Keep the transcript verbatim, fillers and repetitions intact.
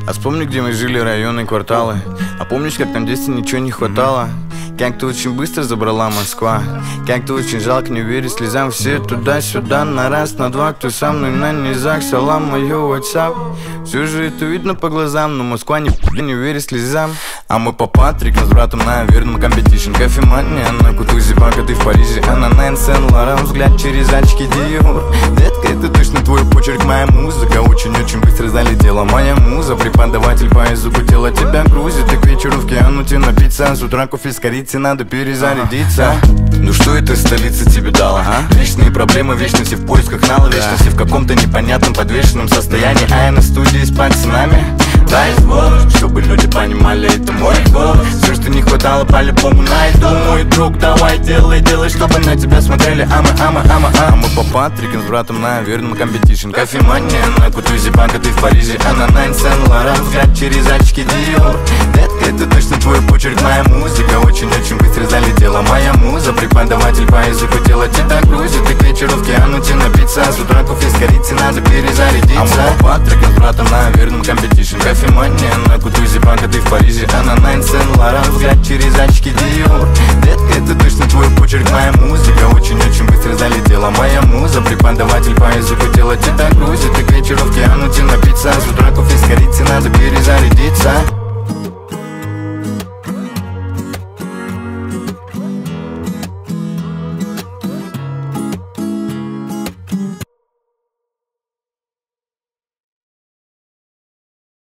А вспомни, где мы жили, районы, кварталы. А помнишь, как там в детстве ничего не хватало? Как-то очень быстро забрала Москва. Как-то очень жалко, не верить слезам. Все туда-сюда, на раз, на два. Кто со мной на низах, салам, мою WhatsApp. Все же это видно по глазам, но Москва не не верит слезам. А мы по Патрикам с братом на верном компетишн. Кофемания на Кутузе, пока ты в Париже. А на Найн Сен-Лоран взгляд через очки Диор. Детка, это точно твой почерк, моя музыка. Очень-очень быстро залетела моя муза. Преподаватель по языку тела тебя грузит. И к вечеру в Киануте напиться. С утра кофе с корицей, надо перезарядиться. Ну что это столица тебе дала, а? Личные проблемы, вечно все в поисках нала. Вечно все в каком-то непонятном подвешенном состоянии. А я на студии с пацанами. Дай Бог, чтобы люди понимали, это мой гол. Все, что не хватало, по-любому найду. Мой друг, давай делай, делай, чтобы на тебя смотрели. Ама, ама, ама, ама. А мы по Патрикам с братом на верном компетишн. Кофемания на Кутузе, пока ты в Париже. А на Найн Сен-Лоран взгляд через очки Диор. Детка, это точно твой почерк, моя музыка. Очень-очень быстро залетела моя муза. Преподаватель по языку тела тебя грузит. И к вечеру в Киануте напиться. С утра кофе с корицей, надо перезарядиться. А мы по Патрикам с братом на верном компетишн. Кофемания на Кутузе, пока ты в Париже. А на Найн Сен-Лоран взгляд через очки Диор. Детка, это точно твой почерк, моя музыка. Очень-очень быстро залетела моя муза. Преподаватель по языку тела тебя грузит. И к вечеру в Киануте напиться. С утра кофе с корицей, надо перезарядиться.